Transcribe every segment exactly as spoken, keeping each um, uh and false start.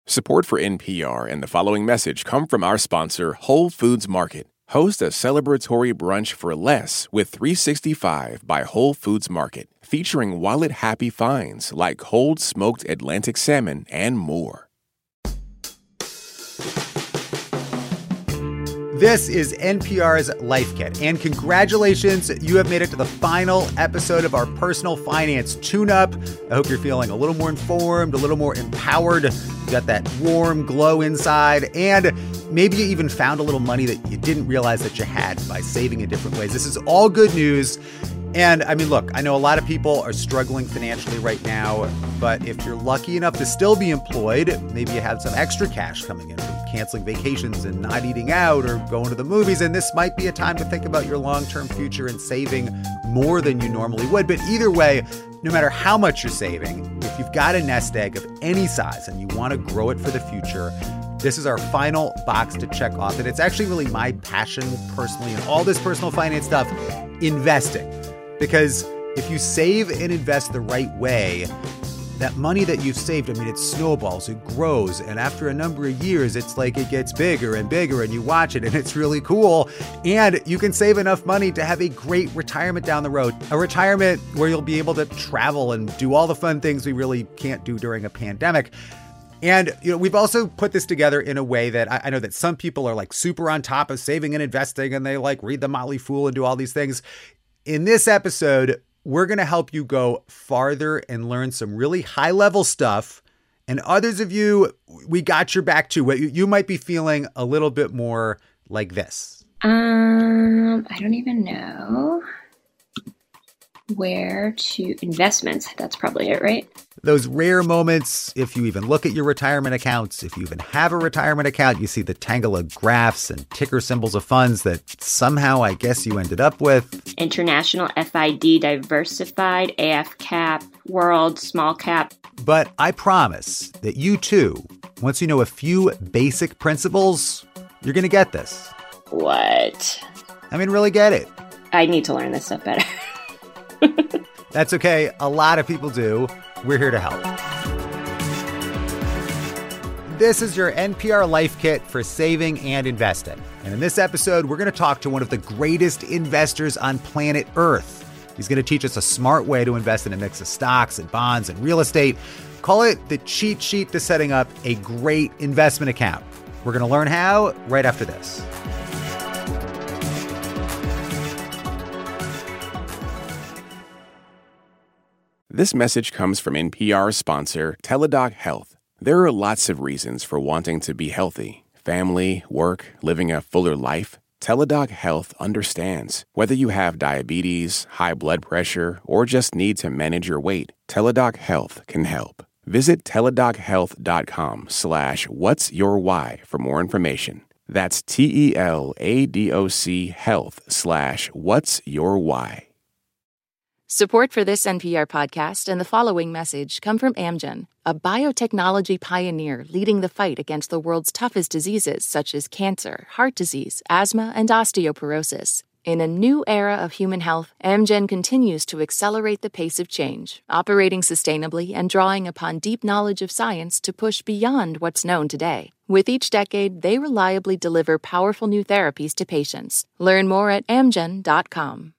Support for N P R and the following message come from our sponsor, Whole Foods Market. Host a celebratory brunch for less with three sixty-five by Whole Foods Market, featuring wallet-happy finds like cold smoked Atlantic salmon and more. This is N P R's Life Kit, and congratulations, you have made it to the final episode of our personal finance tune-up. I hope you're feeling a little more informed, a little more empowered. You got that warm glow inside, and maybe you even found a little money that you didn't realize that you had by saving in different ways. This is all good news. And I mean, look, I know a lot of people are struggling financially right now, but if you're lucky enough to still be employed, maybe you have some extra cash coming in from canceling vacations and not eating out or going to the movies, and this might be a time to think about your long-term future and saving more than you normally would. But either way, no matter how much you're saving, if you've got a nest egg of any size and you want to grow it for the future, this is our final box to check off. And it's actually really my passion personally in all this personal finance stuff, investing. Because if you save and invest the right way, that money that you've saved, I mean, it snowballs, it grows. And after a number of years, it's like it gets bigger and bigger and you watch it and it's really cool. And you can save enough money to have a great retirement down the road, a retirement where you'll be able to travel and do all the fun things we really can't do during a pandemic. And, you know, we've also put this together in a way that I, I know that some people are like super on top of saving and investing and they like read the Motley Fool and do all these things. In this episode, we're going to help you go farther and learn some really high level stuff. And others of you, we got your back too. You might be feeling a little bit more like this. Um, I don't even know where to investments. That's probably it, right? Those rare moments, if you even look at your retirement accounts, if you even have a retirement account, you see the tangle of graphs and ticker symbols of funds that somehow I guess you ended up with. International, F I D, diversified, A F cap, world, small cap. But I promise that you too, once you know a few basic principles, you're going to get this. What? I mean, really get it. I need to learn this stuff better. That's okay. A lot of people do. We're here to help. This is your N P R Life Kit for saving and investing. And in this episode, we're going to talk to one of the greatest investors on planet Earth. He's going to teach us a smart way to invest in a mix of stocks and bonds and real estate. Call it the cheat sheet to setting up a great investment account. We're going to learn how right after this. This message comes from N P R sponsor Teladoc Health. There are lots of reasons for wanting to be healthy. Family, work, living a fuller life. Teladoc Health understands. Whether you have diabetes, high blood pressure, or just need to manage your weight, Teladoc Health can help. Visit teladochealth.com slash what's your why for more information. That's T-E-L-A-D-O-C health slash what's your why. Support for this N P R podcast and the following message come from Amgen, a biotechnology pioneer leading the fight against the world's toughest diseases such as cancer, heart disease, asthma, and osteoporosis. In a new era of human health, Amgen continues to accelerate the pace of change, operating sustainably and drawing upon deep knowledge of science to push beyond what's known today. With each decade, they reliably deliver powerful new therapies to patients. Learn more at amgen dot com.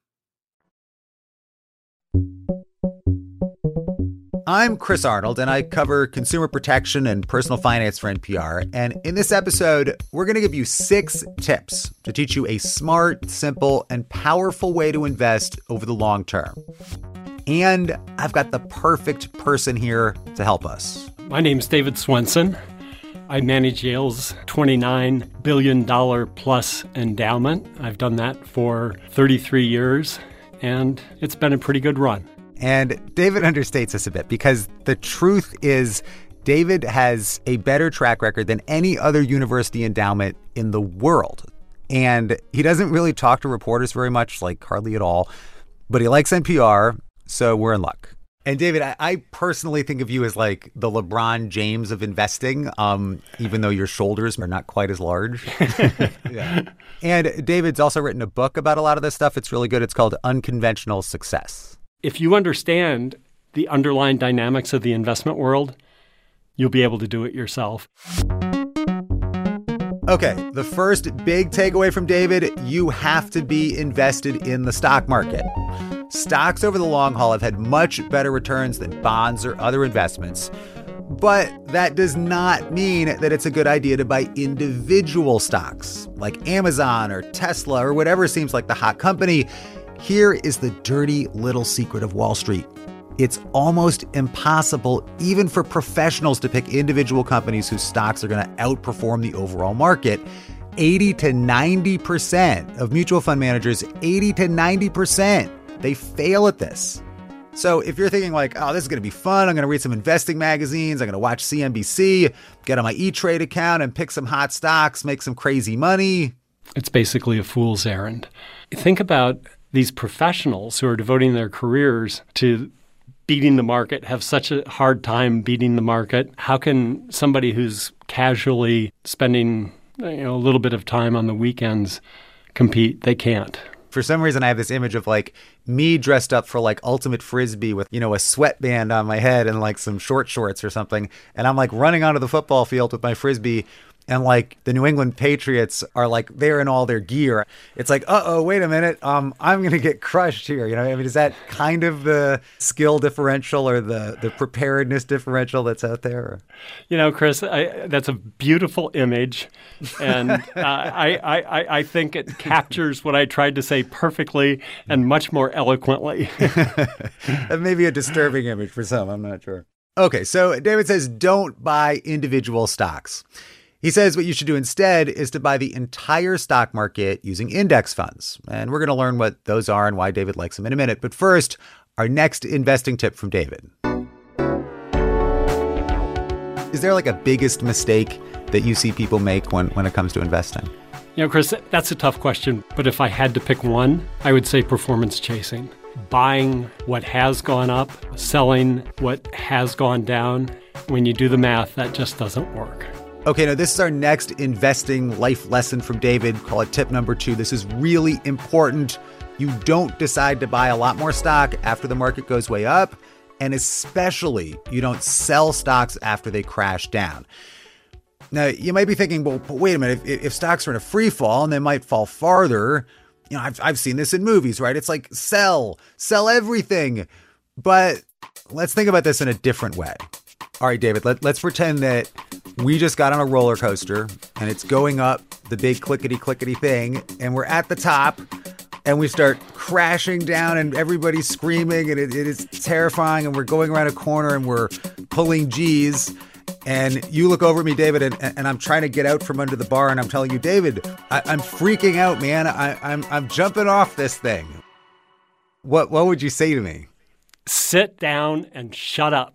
I'm Chris Arnold, and I cover consumer protection and personal finance for N P R. And in this episode, we're going to give you six tips to teach you a smart, simple, and powerful way to invest over the long term. And I've got the perfect person here to help us. My name's David Swenson. I manage Yale's twenty-nine billion dollars plus endowment. I've done that for thirty-three years, and it's been a pretty good run. And David understates this a bit because the truth is David has a better track record than any other university endowment in the world. And he doesn't really talk to reporters very much, like hardly at all, but he likes N P R, so we're in luck. And David, I, I personally think of you as like the LeBron James of investing, um, even though your shoulders are not quite as large. Yeah. And David's also written a book about a lot of this stuff. It's really good. It's called Unconventional Success. If you understand the underlying dynamics of the investment world, you'll be able to do it yourself. Okay, the first big takeaway from David, you have to be invested in the stock market. Stocks over the long haul have had much better returns than bonds or other investments. But that does not mean that it's a good idea to buy individual stocks like Amazon or Tesla or whatever seems like the hot company. Here is the dirty little secret of Wall Street. It's almost impossible, even for professionals, to pick individual companies whose stocks are going to outperform the overall market. eighty to ninety percent of mutual fund managers, eighty to ninety percent, they fail at this. So if you're thinking like, oh, this is going to be fun, I'm going to read some investing magazines, I'm going to watch C N B C, get on my E-Trade account and pick some hot stocks, make some crazy money. It's basically a fool's errand. Think about these professionals who are devoting their careers to beating the market, have such a hard time beating the market. How can somebody who's casually spending, you know, a little bit of time on the weekends compete? They can't. For some reason, I have this image of like me dressed up for like ultimate frisbee with, you know, a sweatband on my head and like some short shorts or something. And I'm like running onto the football field with my frisbee. And like the New England Patriots are like there in all their gear. It's like, uh-oh, wait a minute. Um, I'm going to get crushed here. You know, I mean, is that kind of the skill differential or the, the preparedness differential that's out there? You know, Chris, I, that's a beautiful image. And uh, I, I, I think it captures what I tried to say perfectly and much more eloquently. That may be a disturbing image for some. I'm not sure. Okay, so David says don't buy individual stocks. He says what you should do instead is to buy the entire stock market using index funds. And we're going to learn what those are and why David likes them in a minute. But first, our next investing tip from David. Is there like a biggest mistake that you see people make when, when it comes to investing? You know, Chris, that's a tough question. But if I had to pick one, I would say performance chasing. Buying what has gone up, selling what has gone down. When you do the math, that just doesn't work. Okay, now this is our next investing life lesson from David. Call it tip number two. This is really important. You don't decide to buy a lot more stock after the market goes way up, and especially you don't sell stocks after they crash down. Now, you might be thinking, well, but wait a minute, if, if stocks are in a free fall and they might fall farther, you know, I've, I've seen this in movies, right? It's like sell, sell everything. But let's think about this in a different way. All right, David, let, let's pretend that we just got on a roller coaster and it's going up the big clickety clickety thing and we're at the top and we start crashing down and everybody's screaming and it, it is terrifying and we're going around a corner and we're pulling G's and you look over at me, David, and, and I'm trying to get out from under the bar and I'm telling you, David, I, I'm freaking out, man. I, I'm I'm jumping off this thing. What what would you say to me? Sit down and shut up.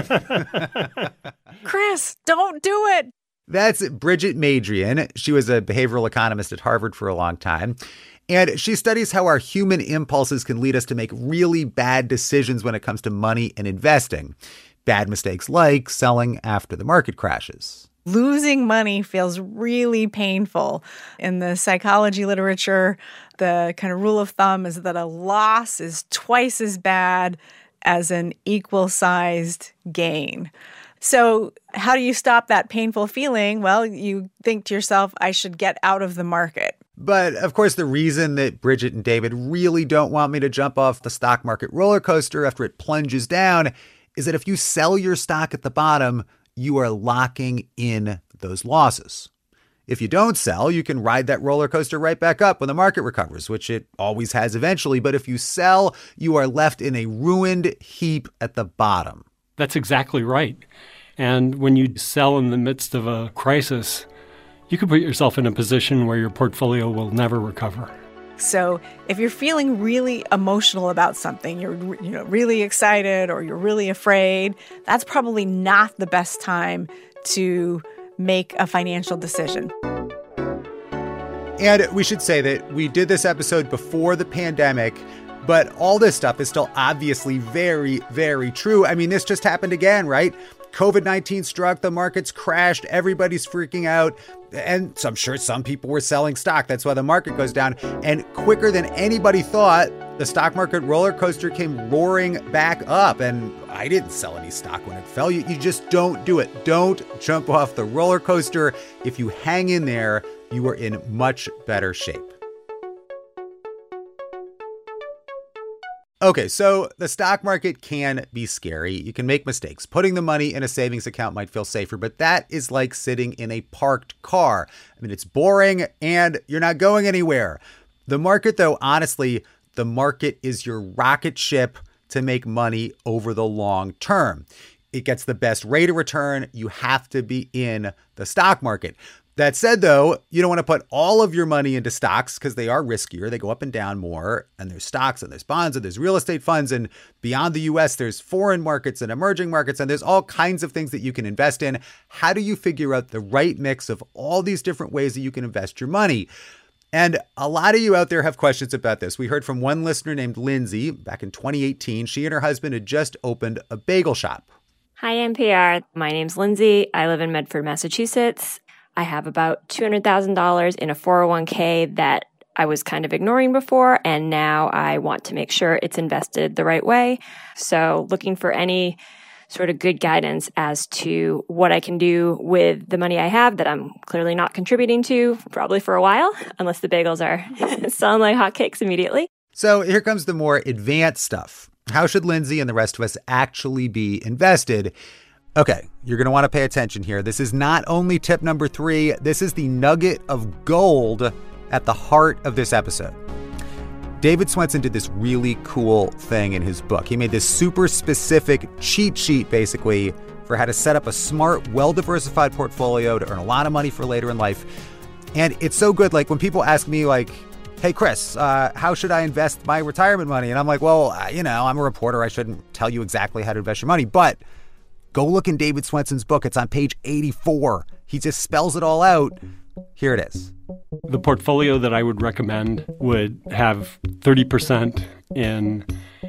Chris, don't do it. That's Bridget Madrian. She was a behavioral economist at Harvard for a long time. And she studies how our human impulses can lead us to make really bad decisions when it comes to money and investing. Bad mistakes like selling after the market crashes. Losing money feels really painful. In the psychology literature, the kind of rule of thumb is that a loss is twice as bad as an equal-sized gain. So how do you stop that painful feeling? Well, you think to yourself, I should get out of the market. But of course, the reason that Bridget and David really don't want me to jump off the stock market roller coaster after it plunges down is that if you sell your stock at the bottom, you are locking in those losses. If you don't sell, you can ride that roller coaster right back up when the market recovers, which it always has eventually. But if you sell, you are left in a ruined heap at the bottom. That's exactly right. And when you sell in the midst of a crisis, you could put yourself in a position where your portfolio will never recover. So if you're feeling really emotional about something, you're you know really excited or you're really afraid, that's probably not the best time to make a financial decision. And we should say that we did this episode before the pandemic, but all this stuff is still obviously very, very true. I mean, this just happened again, right? covid nineteen struck, the markets crashed, everybody's freaking out. And so I'm sure some people were selling stock. That's why the market goes down. And quicker than anybody thought, the stock market roller coaster came roaring back up. And I didn't sell any stock when it fell. You, you just don't do it. Don't jump off the roller coaster. If you hang in there, you are in much better shape. Okay, so the stock market can be scary. You can make mistakes. Putting the money in a savings account might feel safer, but that is like sitting in a parked car. I mean, it's boring and you're not going anywhere. The market, though, honestly, the market is your rocket ship to make money over the long term. It gets the best rate of return. You have to be in the stock market. That said, though, you don't want to put all of your money into stocks because they are riskier. They go up and down more. And there's stocks and there's bonds and there's real estate funds. And beyond the U S, there's foreign markets and emerging markets. And there's all kinds of things that you can invest in. How do you figure out the right mix of all these different ways that you can invest your money? And a lot of you out there have questions about this. We heard from one listener named Lindsay back in twenty eighteen. She and her husband had just opened a bagel shop. Hi, N P R. My name's Lindsay. I live in Medford, Massachusetts. I have about two hundred thousand dollars in a four oh one k that I was kind of ignoring before, and now I want to make sure it's invested the right way. So looking for any sort of good guidance as to what I can do with the money I have that I'm clearly not contributing to, probably for a while, unless the bagels are selling like hotcakes immediately. So here comes the more advanced stuff. How should Lindsay and the rest of us actually be invested? Okay, you're going to want to pay attention here. This is not only tip number three, this is the nugget of gold at the heart of this episode. David Swensen did this really cool thing in his book. He made this super specific cheat sheet, basically, for how to set up a smart, well-diversified portfolio to earn a lot of money for later in life. And it's so good. Like when people ask me, like, hey, Chris, uh, how should I invest my retirement money? And I'm like, well, you know, I'm a reporter. I shouldn't tell you exactly how to invest your money. But go look in David Swensen's book. It's on page eighty-four. He just spells it all out. Here it is. The portfolio that I would recommend would have thirty percent in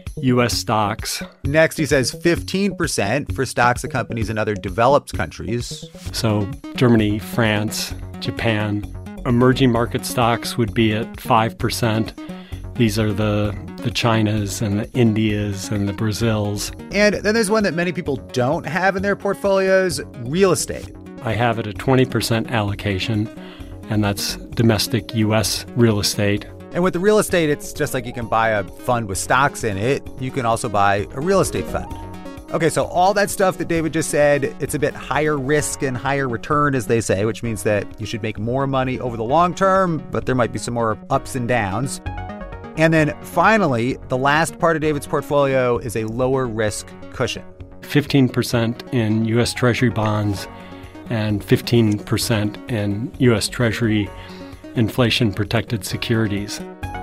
U S stocks. Next, he says fifteen percent for stocks of companies in other developed countries. So Germany, France, Japan. Emerging market stocks would be at five percent. These are the the Chinas and the Indias and the Brazils. And then there's one that many people don't have in their portfolios, real estate. I have it a twenty percent allocation, and that's domestic U S real estate. And with the real estate, it's just like you can buy a fund with stocks in it. You can also buy a real estate fund. Okay, so all that stuff that David just said, it's a bit higher risk and higher return, as they say, which means that you should make more money over the long term, but there might be some more ups and downs. And then finally, the last part of David's portfolio is a lower risk cushion. fifteen percent in U S Treasury bonds and fifteen percent in U S Treasury inflation-protected securities.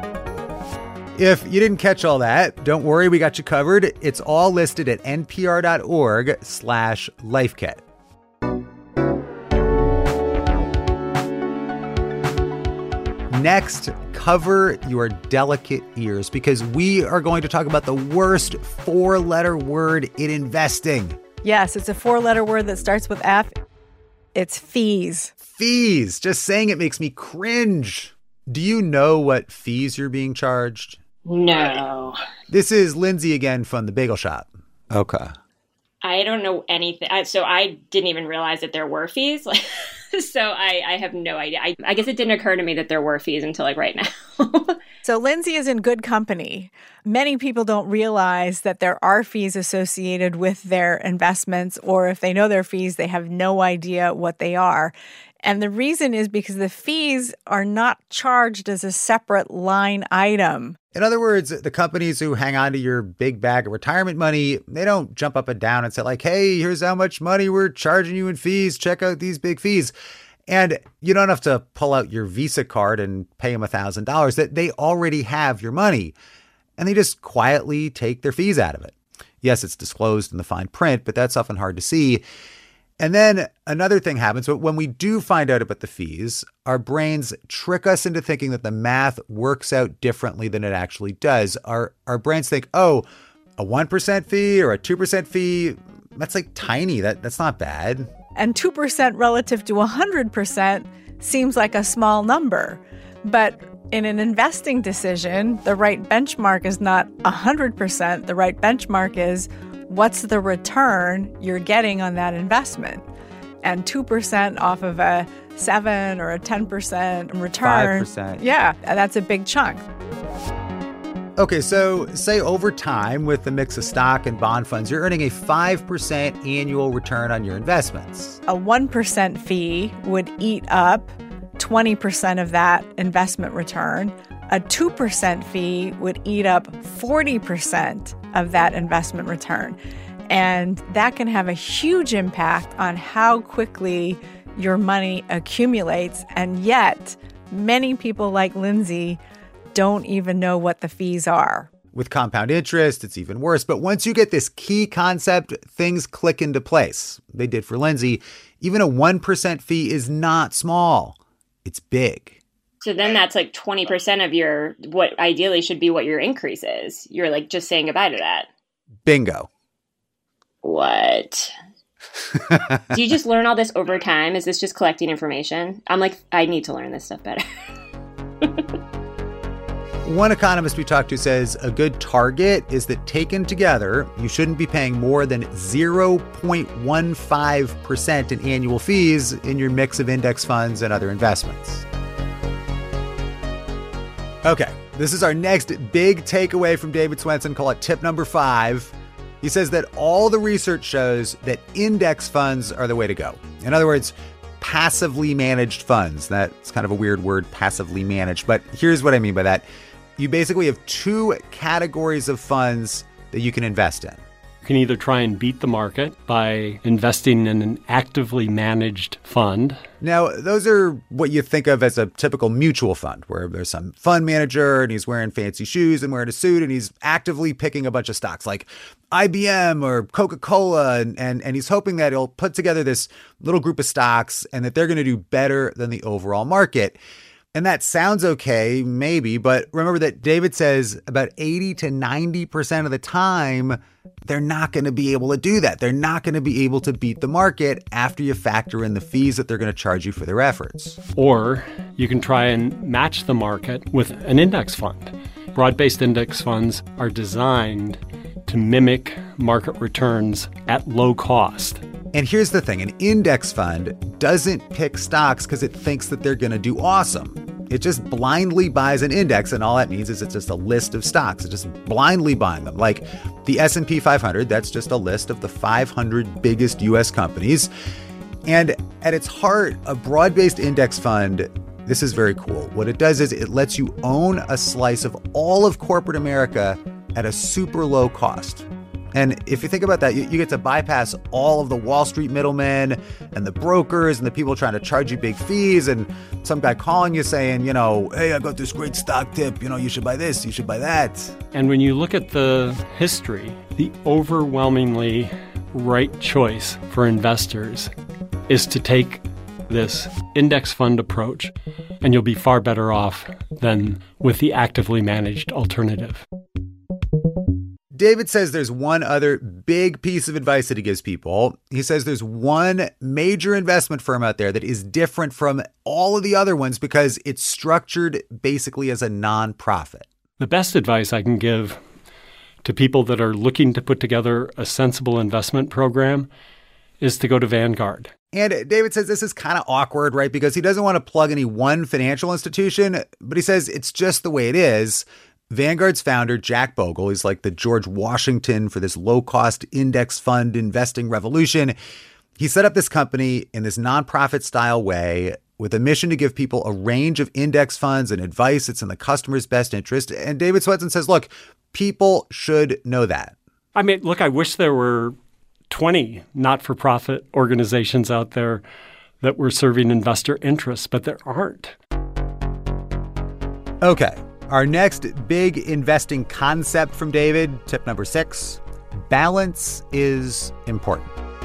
If you didn't catch all that, don't worry, we got you covered. It's all listed at npr.org slash lifekit. Next, cover your delicate ears because we are going to talk about the worst four-letter word in investing. Yes, it's a four-letter word that starts with F. It's fees. Fees. Just saying it makes me cringe. Do you know what fees you're being charged? No. This is Lindsay again from the bagel shop. Okay. I don't know anything. I, so I didn't even realize that there were fees. Like, so I, I have no idea. I, I guess it didn't occur to me that there were fees until like right now. So Lindsay is in good company. Many people don't realize that there are fees associated with their investments, or if they know their fees, they have no idea what they are. And the reason is because the fees are not charged as a separate line item. In other words, the companies who hang on to your big bag of retirement money, they don't jump up and down and say like, hey, here's how much money we're charging you in fees. Check out these big fees. And you don't have to pull out your Visa card and pay them one thousand dollars. That they already have your money. And they just quietly take their fees out of it. Yes, it's disclosed in the fine print, but that's often hard to see. And then another thing happens. But when we do find out about the fees, our brains trick us into thinking that the math works out differently than it actually does. Our our brains think, oh, a one percent fee or a two percent fee, that's like tiny. That That's not bad. And two percent relative to one hundred percent seems like a small number. But in an investing decision, the right benchmark is not one hundred percent. The right benchmark is what's the return you're getting on that investment? And two percent off of a seven or a ten percent return. five percent. Yeah, that's a big chunk. Okay, so say over time with the mix of stock and bond funds, you're earning a five percent annual return on your investments. A one percent fee would eat up twenty percent of that investment return. A two percent fee would eat up forty percent of that investment return. And that can have a huge impact on how quickly your money accumulates. And yet, many people like Lindsay don't even know what the fees are. With compound interest, it's even worse. But once you get this key concept, things click into place. They did for Lindsay. Even a one percent fee is not small. It's big. So then that's like twenty percent of your, what ideally should be what your increase is. You're like just saying goodbye to that. Bingo. What? Do you just learn all this over time? Is this just collecting information? I'm like, I need to learn this stuff better. One economist we talked to says a good target is that taken together, you shouldn't be paying more than zero point one five percent in annual fees in your mix of index funds and other investments. Okay, this is our next big takeaway from David Swensen. Call it tip number five. He says that all the research shows that index funds are the way to go. In other words, passively managed funds. That's kind of a weird word, passively managed. But here's what I mean by that. You basically have two categories of funds that you can invest in. You can either try and beat the market by investing in an actively managed fund. Now, those are what you think of as a typical mutual fund, where there's some fund manager and he's wearing fancy shoes and wearing a suit and he's actively picking a bunch of stocks like I B M or Coca-Cola. And, and, and he's hoping that he'll put together this little group of stocks and that they're going to do better than the overall market. And that sounds okay, maybe, but remember that David says about eighty to ninety percent of the time, they're not going to be able to do that. They're not going to be able to beat the market after you factor in the fees that they're going to charge you for their efforts. Or you can try and match the market with an index fund. Broad-based index funds are designed to mimic market returns at low cost. And here's the thing, an index fund doesn't pick stocks because it thinks that they're going to do awesome. It just blindly buys an index, and all that means is it's just a list of stocks. It's just blindly buying them. Like the S and P five hundred, that's just a list of the five hundred biggest U S companies. And at its heart, a broad-based index fund, this is very cool. What it does is it lets you own a slice of all of corporate America at a super low cost. And if you think about that, you, you get to bypass all of the Wall Street middlemen and the brokers and the people trying to charge you big fees and some guy calling you saying, you know, hey, I got this great stock tip, you know, you should buy this, you should buy that. And when you look at the history, the overwhelmingly right choice for investors is to take this index fund approach, and you'll be far better off than with the actively managed alternative. David says there's one other big piece of advice that he gives people. He says there's one major investment firm out there that is different from all of the other ones because it's structured basically as a nonprofit. The best advice I can give to people that are looking to put together a sensible investment program is to go to Vanguard. And David says this is kind of awkward, right? Because he doesn't want to plug any one financial institution, but he says it's just the way it is. Vanguard's founder, Jack Bogle, is like the George Washington for this low-cost index fund investing revolution. He set up this company in this nonprofit-style way with a mission to give people a range of index funds and advice that's in the customer's best interest. And David Swensen says, look, people should know that. I mean, look, I wish there were twenty not-for-profit organizations out there that were serving investor interests, but there aren't. Okay. Our next big investing concept from David, tip number six, balance is important.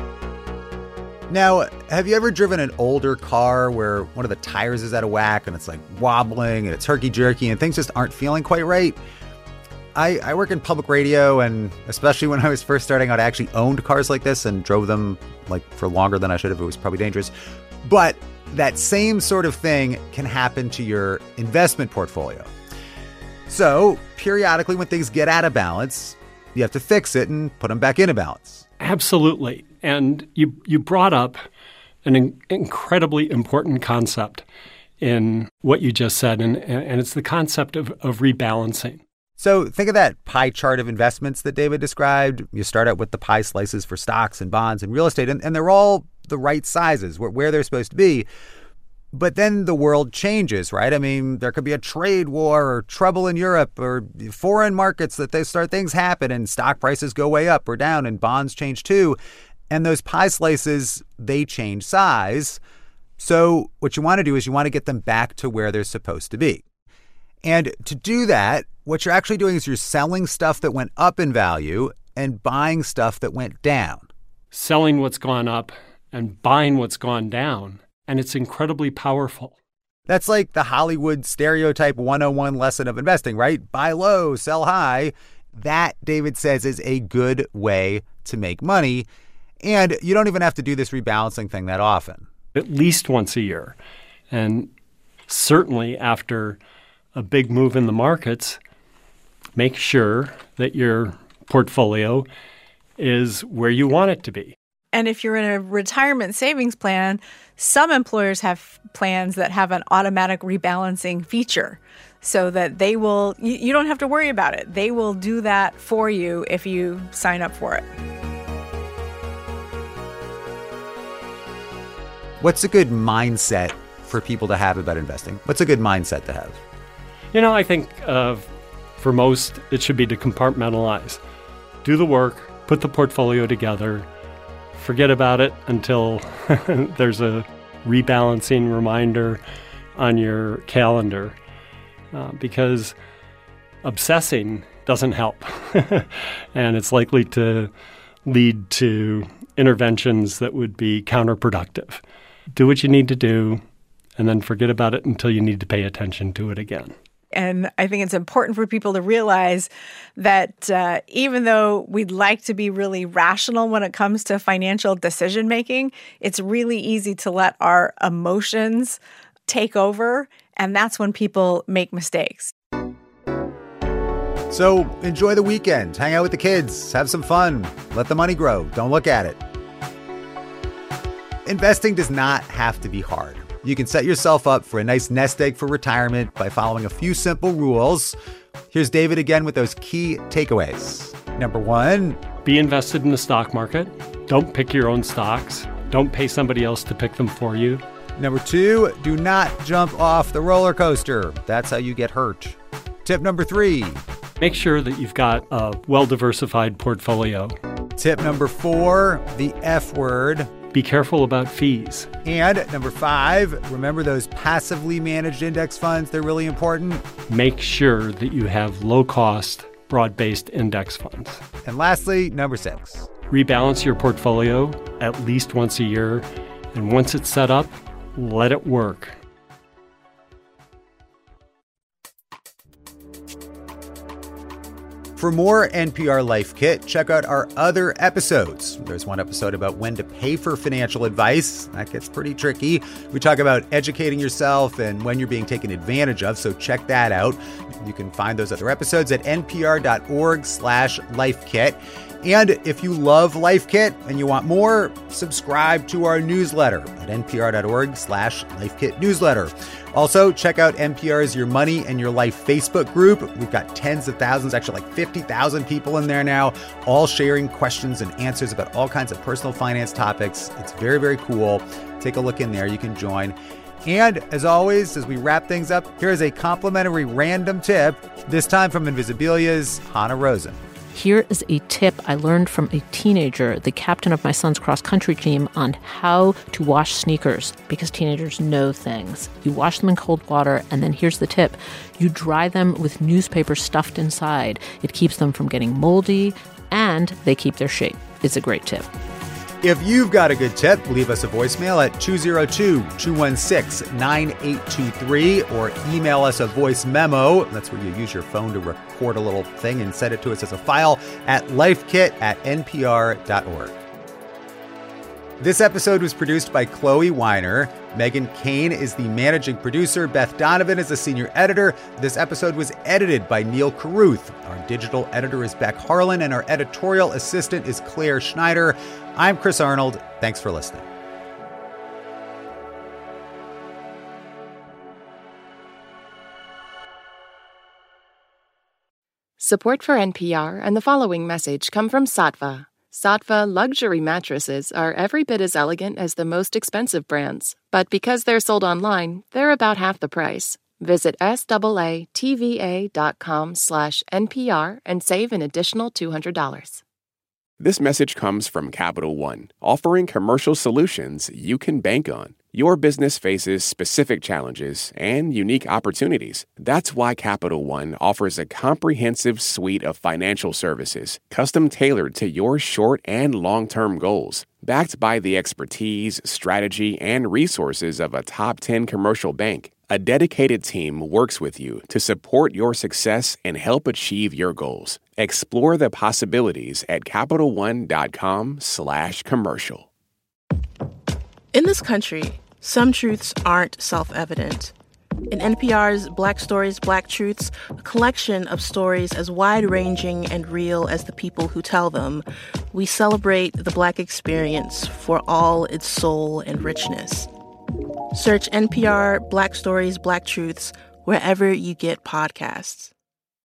Now, have you ever driven an older car where one of the tires is out of whack and it's like wobbling and it's herky-jerky and things just aren't feeling quite right? I, I work in public radio, and especially when I was first starting out, I actually owned cars like this and drove them like for longer than I should have. It was probably dangerous. But that same sort of thing can happen to your investment portfolio. So periodically when things get out of balance, you have to fix it and put them back into balance. Absolutely. And you you brought up an in- incredibly important concept in what you just said, and, and it's the concept of, of rebalancing. So think of that pie chart of investments that David described. You start out with the pie slices for stocks and bonds and real estate, and, and they're all the right sizes, where, where they're supposed to be. But then the world changes, right? I mean, there could be a trade war or trouble in Europe or foreign markets that they start things happen and stock prices go way up or down and bonds change too. And those pie slices, they change size. So what you want to do is you want to get them back to where they're supposed to be. And to do that, what you're actually doing is you're selling stuff that went up in value and buying stuff that went down. Selling what's gone up and buying what's gone down. And it's incredibly powerful. That's like the Hollywood stereotype one oh one lesson of investing, right? Buy low, sell high. That, David says, is a good way to make money. And you don't even have to do this rebalancing thing that often. At least once a year. And certainly after a big move in the markets, make sure that your portfolio is where you want it to be. And if you're in a retirement savings plan, some employers have plans that have an automatic rebalancing feature so that they will, you, you don't have to worry about it. They will do that for you if you sign up for it. What's a good mindset for people to have about investing? What's a good mindset to have? You know, I think uh, for most, it should be to compartmentalize. Do the work, put the portfolio together, forget about it until there's a rebalancing reminder on your calendar, uh, because obsessing doesn't help. And it's likely to lead to interventions that would be counterproductive. Do what you need to do, and then forget about it until you need to pay attention to it again. And I think it's important for people to realize that uh, even though we'd like to be really rational when it comes to financial decision making, it's really easy to let our emotions take over. And that's when people make mistakes. So enjoy the weekend. Hang out with the kids. Have some fun. Let the money grow. Don't look at it. Investing does not have to be hard. You can set yourself up for a nice nest egg for retirement by following a few simple rules. Here's David again with those key takeaways. Number one, be invested in the stock market. Don't pick your own stocks. Don't pay somebody else to pick them for you. Number two, do not jump off the roller coaster. That's how you get hurt. Tip number three, make sure that you've got a well-diversified portfolio. Tip number four, the F word. Be careful about fees. And number five, remember those passively managed index funds. They're really important. Make sure that you have low-cost, broad-based index funds. And lastly, number six, rebalance your portfolio at least once a year. And once it's set up, let it work. For more N P R Life Kit, check out our other episodes. There's one episode about when to pay for financial advice. That gets pretty tricky. We talk about educating yourself and when you're being taken advantage of, so check that out. You can find those other episodes at npr.org slash lifekit. And if you love Life Kit and you want more, subscribe to our newsletter at npr.org slash lifekit newsletter. Also, check out N P R's Your Money and Your Life Facebook group. We've got tens of thousands, actually like fifty thousand people in there now, all sharing questions and answers about all kinds of personal finance topics. It's very, very cool. Take a look in there. You can join. And as always, as we wrap things up, here is a complimentary random tip, this time from Invisibilia's Hannah Rosen. Here is a tip I learned from a teenager, the captain of my son's cross-country team, on how to wash sneakers, because teenagers know things. You wash them in cold water, and then here's the tip. You dry them with newspaper stuffed inside. It keeps them from getting moldy, and they keep their shape. It's a great tip. If you've got a good tip, leave us a voicemail at two oh two, two one six, nine eight two three or email us a voice memo. That's where you use your phone to record a little thing and send it to us as a file at lifekit at npr dot org. This episode was produced by Chloe Weiner. Megan Kane is the managing producer. Beth Donovan is the senior editor. This episode was edited by Neil Carruth. Our digital editor is Beck Harlan, and our editorial assistant is Claire Schneider. I'm Chris Arnold. Thanks for listening. Support for N P R and the following message come from Saatva. Saatva luxury mattresses are every bit as elegant as the most expensive brands, but because they're sold online, they're about half the price. Visit saatva.com slash NPR and save an additional two hundred dollars. This message comes from Capital One, offering commercial solutions you can bank on. Your business faces specific challenges and unique opportunities. That's why Capital One offers a comprehensive suite of financial services, custom tailored to your short and long-term goals. Backed by the expertise, strategy, and resources of a top ten commercial bank, a dedicated team works with you to support your success and help achieve your goals. Explore the possibilities at CapitalOne.com slash commercial. In this country, some truths aren't self-evident. In N P R's Black Stories, Black Truths, a collection of stories as wide-ranging and real as the people who tell them, we celebrate the Black experience for all its soul and richness. Search N P R Black Stories, Black Truths wherever you get podcasts.